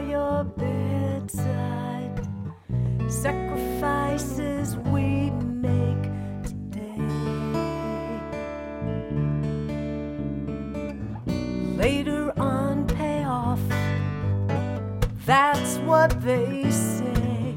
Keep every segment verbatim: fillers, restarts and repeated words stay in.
your bedside, sacrifices we make today. Later on payoff, that's what they say.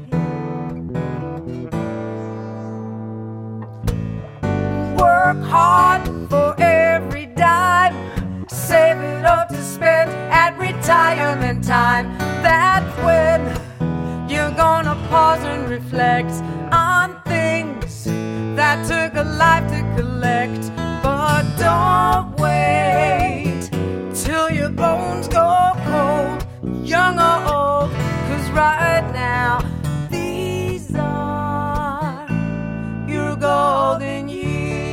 Work hard for every dime, save it up to spend at retirement time. That's when you're gonna pause and reflect on things that took a life to collect. But don't wait till your bones go cold, young or old, 'cause right now these are your golden years.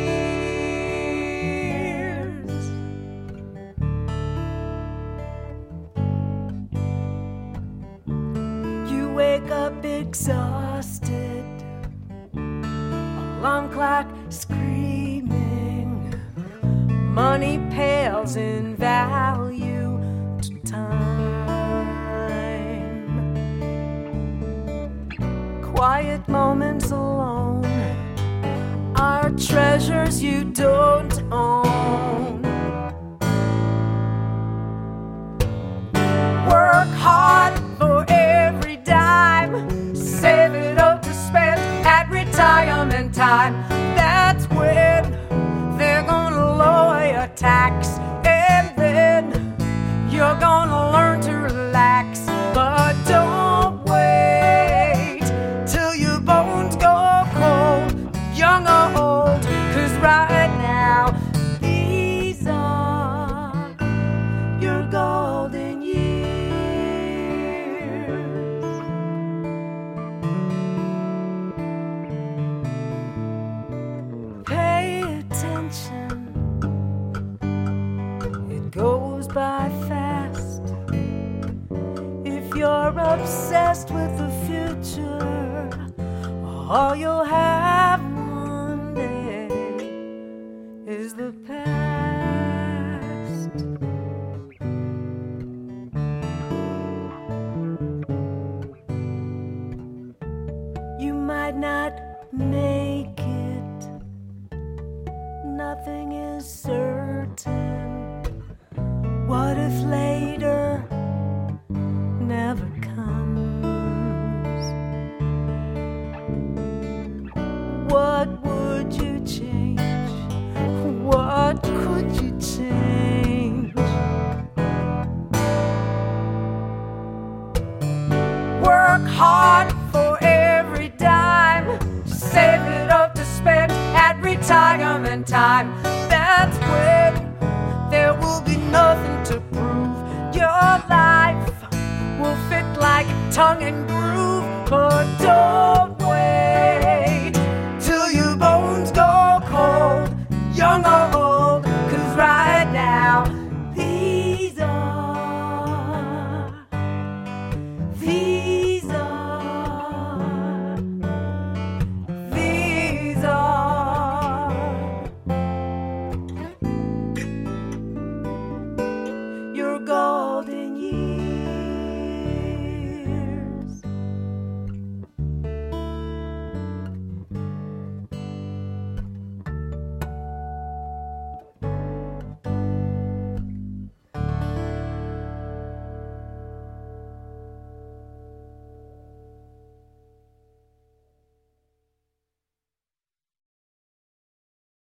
You wake up exhausted, alarm clock screaming, money pales in value to time. Quiet moments alone are treasures you don't own. Work hard for every dime, save it up to spend at retirement time. That's when they're gonna lower your tax, and then you're gonna learn to relax. But don't wait till your bones go cold, young or old, 'cause right now these are your golden years. Pay attention, it goes by fast. If you're obsessed with the future, all you'll have one day is the past. You might not make it, nothing is certain. What if later never comes? What would you change? What could you change? Work hard for every dime, save it up to spend at retirement time. That's when there will be nothing to prove. Your life will fit like tongue and groove. But don't